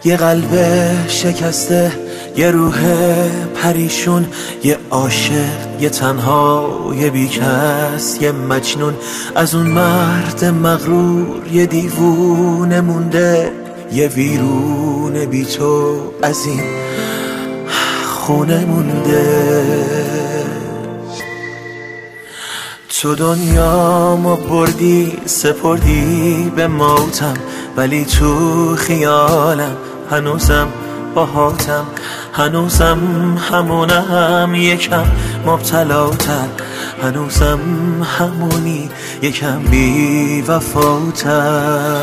یه قلب شکسته، یه روح پریشون، یه عاشق، یه تنها، یه بیکس، یه مجنون. از اون مرد مغرور یه دیوونه مونده، یه ویرون بی تو از این خونه مونده. تو دنیامو بردی سپردی به موتم، ولی تو خیالم هنوزم باهاتم، هنوزم همونم یکم مبتلاتر، هنوزم همونی یکم بی وفاتر،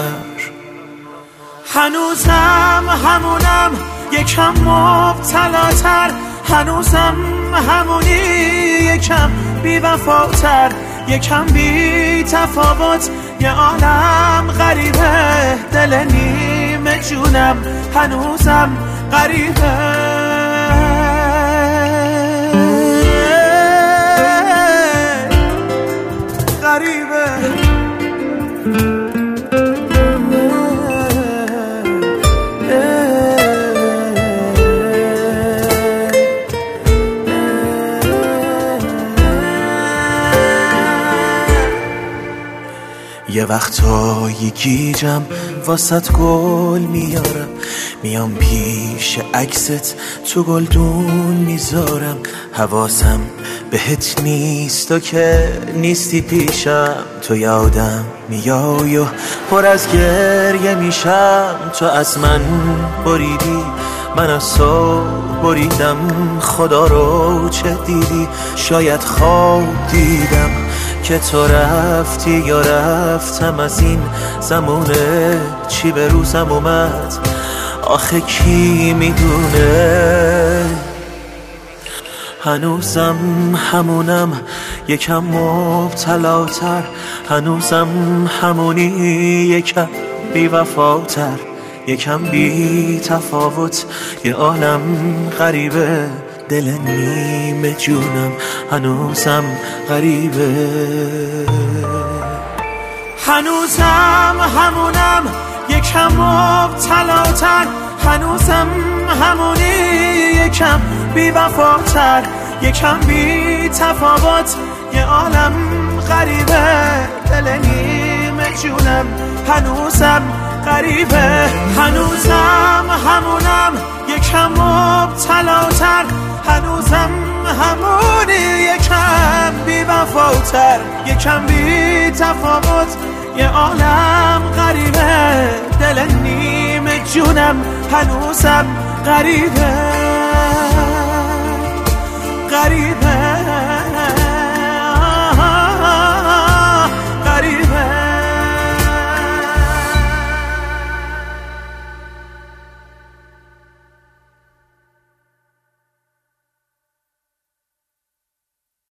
هنوزم همونم یکم مبتلاتر، هنوزم همونی یکم بی وفاتر، یکم بی تفاوت. یه عالم غریبه دل نیمه جونم هنوزم غریبه، غریبه. یه وقتایی گیجم واسط گل میارم، میام پیش عکست تو گلدون میذارم. حواسم بهت نیست و که نیستی پیشم، تو یادم میای و پر از گریه میشم. تو از من بریدی، من از تو بریدم، خدا رو چه دیدی؟ شاید خواب دیدم که تو رفتی یا رفتم از این زمونه. چی به روزم اومد آخه کی میدونه؟ هنوزم همونم یکم مبتلاتر، هنوزم همونی یکم بی وفاتر، یکم بی تفاوت. یه عالم غریبه دل نیمه جونم هنوزم غریبه، هنوزم همونم یکم مبتلاتر، هنوزم همونی یکم بی وفاتر، یکم بی تفاوت. یه عالم غریبه دل نیمه جونم هنوزم غریبه، هنوزم همونم یکم مبتلاتر، هنوزم همونی یکم بی وفاتر، یکم بی تفاوت. یه عالم غریبه دل نیمه جونم هنوزم غریبه، غریبه.